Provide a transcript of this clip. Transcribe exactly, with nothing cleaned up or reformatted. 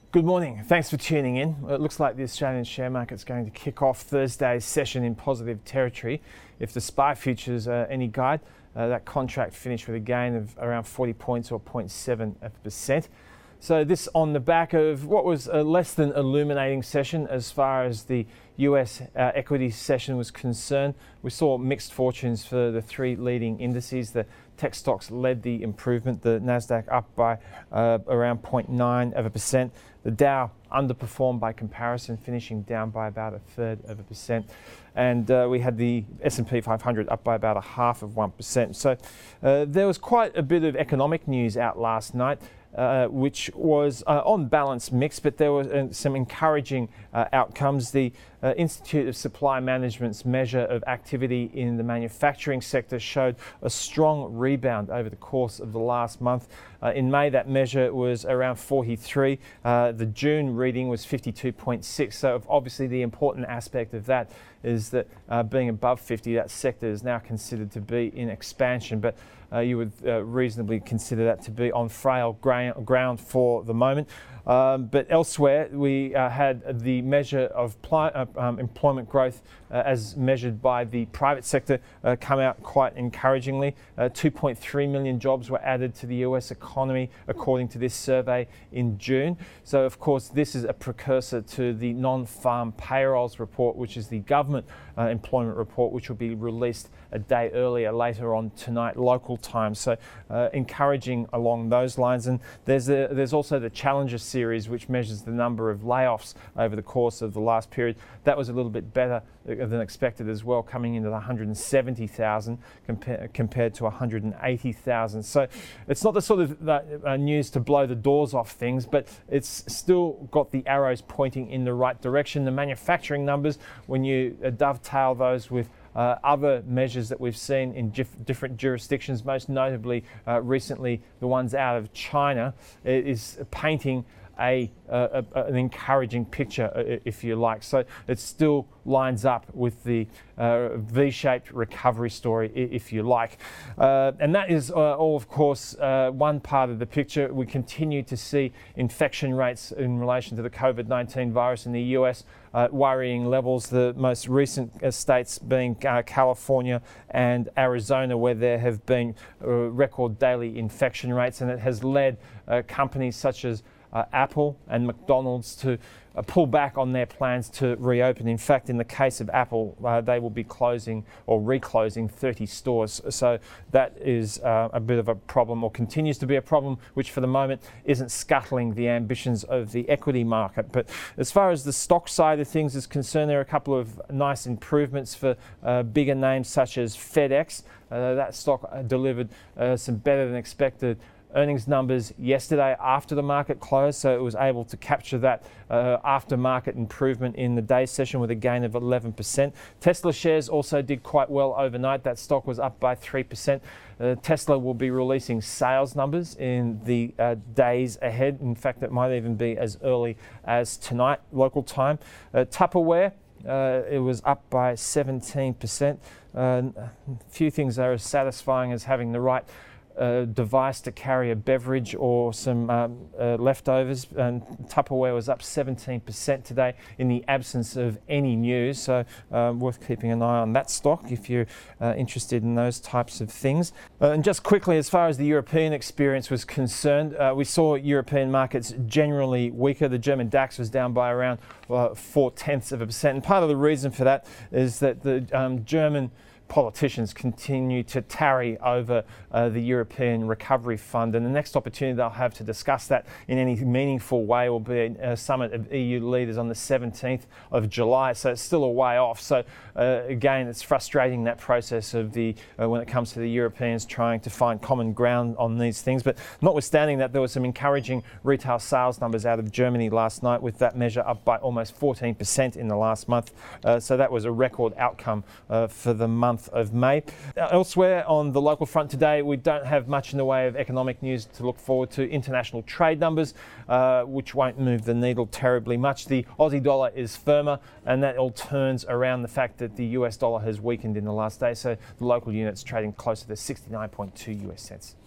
Good morning. Thanks for tuning in. It looks like the Australian share market's going to kick off Thursday's session in positive territory. If the S P Y futures are any guide, uh, that contract finished with a gain of around forty points or zero point seven percent. So this on the back of what was a less than illuminating session as far as the U S uh, equity session was concerned. We saw mixed fortunes for the three leading indices. The tech stocks led the improvement. The Nasdaq up by uh, around zero point nine of a percent. The Dow underperformed by comparison, finishing down by about a third of a percent. And uh, we had the S and P five hundred up by about a half of one percent. So uh, there was quite a bit of economic news out last night. Uh, which was uh, on balance mixed, but there were uh, some encouraging uh, outcomes. The uh, Institute of Supply Management's measure of activity in the manufacturing sector showed a strong rebound over the course of the last month. Uh, in May, that measure was around forty-three. Uh, the June reading was fifty-two point six. So obviously the important aspect of that is that uh, being above fifty, that sector is now considered to be in expansion. But Uh, you would uh, reasonably consider that to be on frail gra- ground for the moment. Um, but elsewhere, we uh, had the measure of pli- uh, um, employment growth uh, as measured by the private sector uh, come out quite encouragingly. Uh, two point three million jobs were added to the U S economy according to this survey in June. So of course this is a precursor to the non-farm payrolls report, which is the government uh, employment report, which will be released a day earlier later on tonight local time. So uh, encouraging along those lines. And there's a, there's also the Challenger series, which measures the number of layoffs over the course of the last period. That was a little bit better than expected as well, coming into the one hundred seventy thousand compa- compared to one hundred eighty thousand. So it's not the sort of uh, news to blow the doors off things, but it's still got the arrows pointing in the right direction. The manufacturing numbers, when you uh, dovetail those with Uh, other measures that we've seen in dif- different jurisdictions, most notably uh, recently the ones out of China, is painting a, uh, a an encouraging picture, if you like. So it still lines up with the uh, V-shaped recovery story, if you like. Uh, and that is uh, all, of course, uh, one part of the picture. We continue to see infection rates in relation to the COVID nineteen virus in the U S uh, worrying levels. The most recent uh, states being uh, California and Arizona, where there have been uh, record daily infection rates, and it has led uh, companies such as Uh, Apple and McDonald's to uh, pull back on their plans to reopen. In fact, in the case of Apple, uh, they will be closing or reclosing thirty stores. So that is uh, a bit of a problem, or continues to be a problem, which for the moment isn't scuttling the ambitions of the equity market. But as far as the stock side of things is concerned, there are a couple of nice improvements for uh, bigger names such as FedEx. Uh, that stock uh, delivered uh, some better than expected earnings numbers yesterday after the market closed, so it was able to capture that uh, after-market improvement in the day session with a gain of eleven percent. Tesla shares also did quite well overnight. That stock was up by three percent. Uh, Tesla will be releasing sales numbers in the uh, days ahead. In fact, it might even be as early as tonight, local time. Uh, Tupperware, uh, it was up by seventeen percent. Uh, a few things are as satisfying as having the right Uh, device to carry a beverage or some um, uh, leftovers, and Tupperware was up seventeen percent today in the absence of any news, so uh, worth keeping an eye on that stock if you're uh, interested in those types of things. Uh, and just quickly, as far as the European experience was concerned, uh, we saw European markets generally weaker. The German DAX was down by around uh, four tenths of a percent, and part of the reason for that is that the um, German politicians continue to tarry over uh, the European Recovery Fund, and the next opportunity they'll have to discuss that in any meaningful way will be a summit of E U leaders on the seventeenth of July, so it's still a way off. So uh, again, it's frustrating, that process of the uh, when it comes to the Europeans trying to find common ground on these things. But notwithstanding that, there were some encouraging retail sales numbers out of Germany last night, with that measure up by almost fourteen percent in the last month. Uh, so that was a record outcome uh, for the month of May. Uh, elsewhere on the local front today, we don't have much in the way of economic news to look forward to. International trade numbers, uh, which won't move the needle terribly much. The Aussie dollar is firmer, and that all turns around the fact that the U S dollar has weakened in the last day. So the local unit's trading closer to sixty-nine point two U S cents.